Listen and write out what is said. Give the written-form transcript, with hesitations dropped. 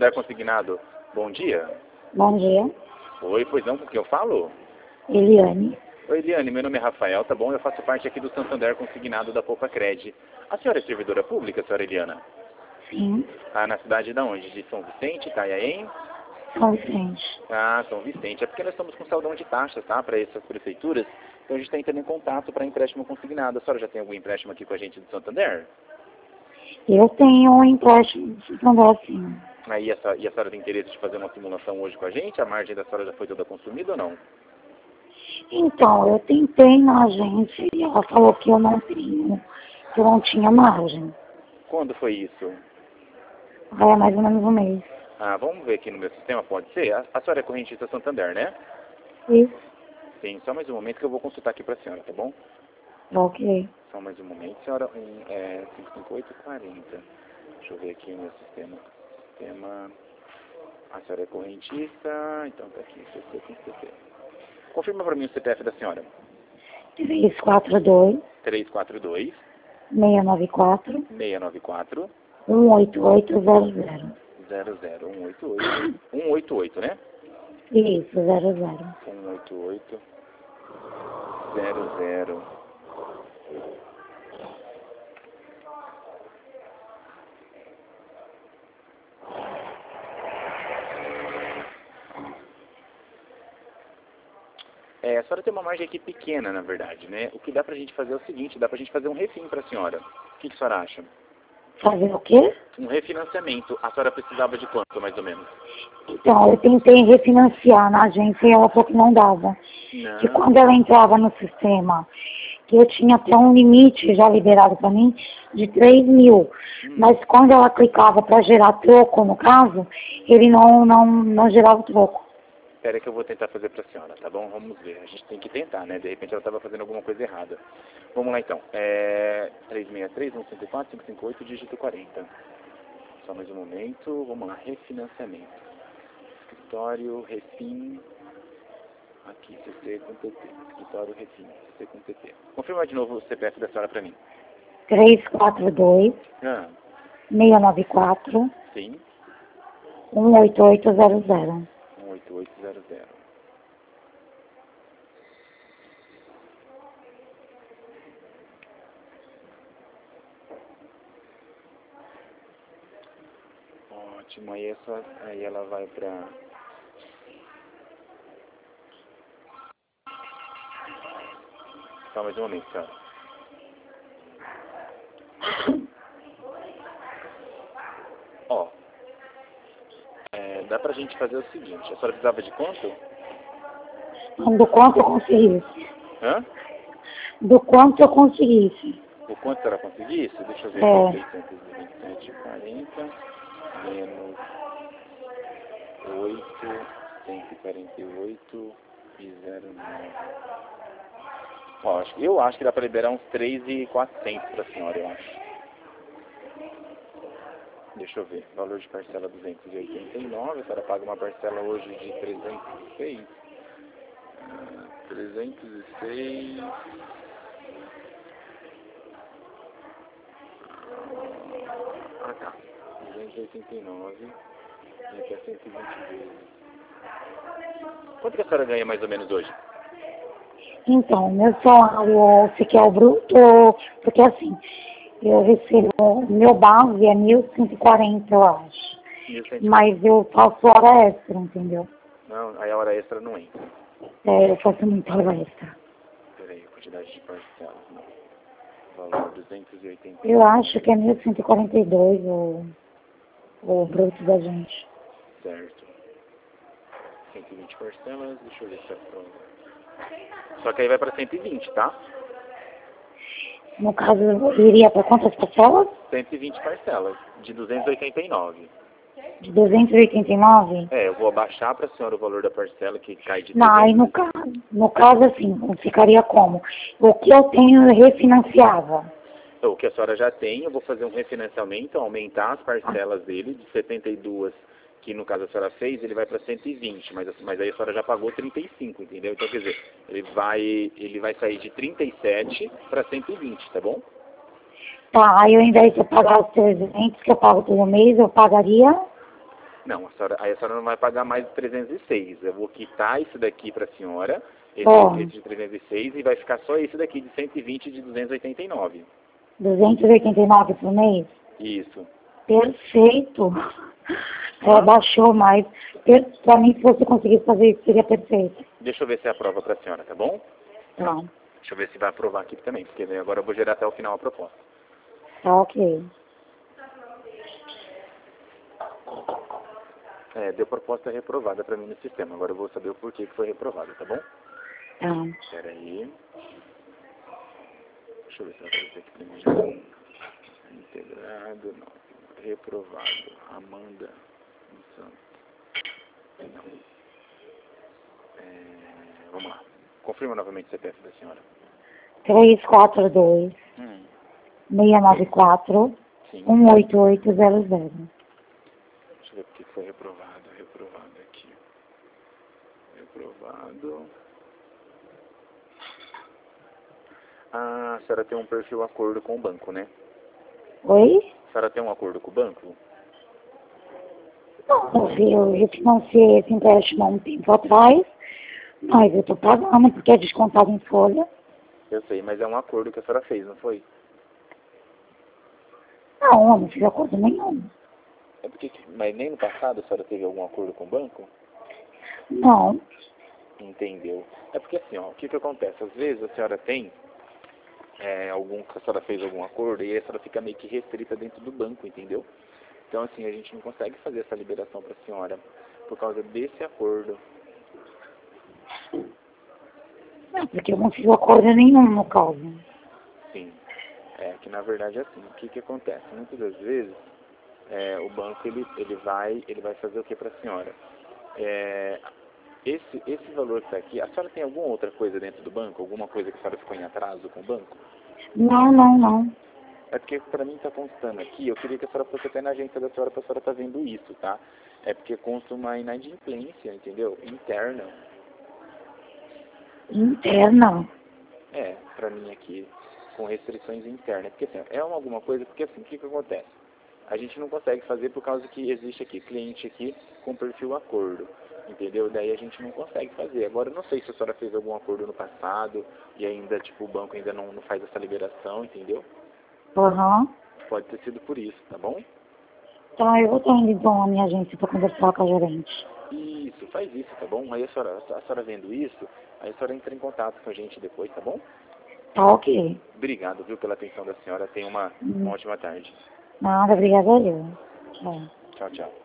Santander Consignado. Bom dia. Bom dia. Oi, pois não, com quem eu falo? Eliane. Oi, Eliane, meu nome é Rafael, tá bom? Eu faço parte aqui do Santander Consignado da Poupa Cred. A senhora é servidora pública, senhora Eliana? Sim. Ah, na cidade de onde? De São Vicente, Itanhaém? São Vicente. Ah, São Vicente. É porque nós estamos com saudão de taxas, tá? Para essas prefeituras. Então a gente está entrando em contato para empréstimo consignado. A senhora já tem algum empréstimo aqui com a gente do Santander? Eu tenho um empréstimo de Santander, sim. Aí a senhora tem interesse de fazer uma simulação hoje com a gente? A margem da senhora já foi toda consumida ou não? Então, eu tentei na agência e ela falou que eu não tinha margem. Quando foi isso? Aí é mais ou menos um mês. Ah, vamos ver aqui no meu sistema, pode ser? A senhora é correntista Santander, né? Isso. Sim, só mais um momento que eu vou consultar aqui para a senhora, tá bom? Ok. Só mais um momento, senhora. 55840. Deixa eu ver aqui no meu sistema. A senhora é correntista, então tá aqui, CC com CC. Confirma para mim o CPF da senhora. 342 342 694 694 18800. 188, né? Isso, 00. 18800. A senhora tem uma margem aqui pequena, na verdade, né? O que dá pra gente fazer é o seguinte, dá pra gente fazer um refim pra senhora. O que a senhora acha? Fazer o quê? Um refinanciamento. A senhora precisava de quanto, mais ou menos? Então, eu tentei refinanciar na agência e ela falou que não dava. Não. Que quando ela entrava no sistema, que eu tinha até um limite já liberado para mim de 3 mil. Mas quando ela clicava para gerar troco, no caso, ele não gerava troco. Espera que eu vou tentar fazer pra senhora, tá bom? Vamos ver. A gente tem que tentar, né? De repente ela estava fazendo alguma coisa errada. Vamos lá então. 363-154-558, dígito 40. Só mais um momento. Vamos lá. Refinanciamento. Escritório, refim. Aqui, CC com TT. Escritório, refim. CC com TT. Confirma de novo o CPF da senhora pra mim. 342 Ah, 694 sim. 18800. 18800. Ótimo, aí ela vai pra... Só mais um momento, cara. Ó, dá pra gente fazer o seguinte, a senhora precisava de quanto? Do quanto eu conseguisse. Hã? Do quanto eu conseguisse. O quanto a senhora conseguisse? Deixa eu ver É. aqui, 627,40 menos 8, 148,09. Ó, eu acho que dá pra liberar uns 3.400 pra senhora, eu acho. Deixa eu ver, valor de parcela 289, a senhora paga uma parcela hoje de 306. 306. Ah, tá. 289. E aqui é 120 vezes. Quanto que a senhora ganha mais ou menos hoje? Então, meu salário, se quer o bruto, porque assim, eu recebo, meu base é 1.140, eu acho. 1.140. Mas eu faço hora extra, entendeu? Não, aí a hora extra não entra. Eu faço muita hora extra. Peraí, quantidade de parcelas, não. Valor 280. Eu acho que é 1.142 o bruto da gente. Certo. 120 parcelas, deixa eu ver se é prova. Só que aí vai para 120, tá? No caso, iria para quantas parcelas? 120 parcelas, de 289. De 289? Eu vou abaixar para a senhora o valor da parcela, que cai de Não, aí 300. no caso assim, ficaria como? O que eu tenho eu refinanciava. Então, o que a senhora já tem, eu vou fazer um refinanciamento, aumentar as parcelas dele de 72, que no caso a senhora fez, ele vai para 120, mas aí a senhora já pagou 35, entendeu? Então, quer dizer, ele vai sair de 37 para 120, tá bom? Tá, aí ao invés de eu pagar os 300 que eu pago todo mês, eu pagaria Não, aí a senhora não vai pagar mais de 306. Eu vou quitar isso daqui para a senhora, esse de 306, e vai ficar só esse daqui de 120 de 289. 289 por mês? Isso. Perfeito. Baixou mais. Para mim, se você conseguisse fazer isso, seria perfeito. Deixa eu ver se aprova para a senhora, tá bom? Tá. Deixa eu ver se vai aprovar aqui também, porque agora eu vou gerar até o final a proposta. Tá, ok. Deu proposta reprovada para mim no sistema. Agora eu vou saber o porquê que foi reprovada, tá bom? Tá. Espera aí. Deixa eu ver se vai aparecer aqui pra mim já. Integrado, não. Reprovado. Amanda Santos. Não. Vamos lá. Confirma novamente o CPF da senhora. 342 694 Sim. 18800. Deixa eu ver porque foi reprovado. Reprovado aqui. Reprovado. Ah, a senhora tem um perfil acordo com o banco, né? Oi? A senhora tem um acordo com o banco? Não, eu financiei esse empréstimo há um tempo atrás, mas eu tô pagando porque é descontado em folha. Eu sei, mas é um acordo que a senhora fez, não foi? Não, eu não fiz acordo nenhum. Mas nem no passado a senhora teve algum acordo com o banco? Não. Entendeu? É porque assim, ó, o que acontece? Às vezes a senhora tem a senhora fez algum acordo e a senhora fica meio que restrita dentro do banco, entendeu? Então assim, a gente não consegue fazer essa liberação para a senhora por causa desse acordo. Não, porque eu não fiz acordo nenhum no caso. Sim. Que na verdade é assim, o que acontece? Muitas das vezes o banco ele vai fazer o que para a senhora? Esse valor que está aqui, a senhora tem alguma outra coisa dentro do banco? Alguma coisa que a senhora ficou em atraso com o banco? Não. É porque para mim está constando aqui, eu queria que a senhora fosse até na agência da senhora para a senhora estar vendo isso, tá? É porque consta uma inadimplência, entendeu? Interna. Interna? Para mim aqui, com restrições internas. Porque assim, alguma coisa, porque assim, o que acontece? A gente não consegue fazer por causa que existe aqui, cliente aqui com perfil acordo, entendeu? Daí a gente não consegue fazer. Agora, eu não sei se a senhora fez algum acordo no passado e ainda, tipo, o banco ainda não faz essa liberação, entendeu? Aham. Pode ter sido por isso, tá bom? Então eu vou estar indo então à minha agência para conversar com a gerente. Isso, faz isso, tá bom? Aí a senhora vendo isso, aí a senhora entra em contato com a gente depois, tá bom? Tá, ok. Obrigado, viu, pela atenção da senhora. Tenha uma ótima tarde. Nada, obrigada a Deus. É. Tchau, tchau.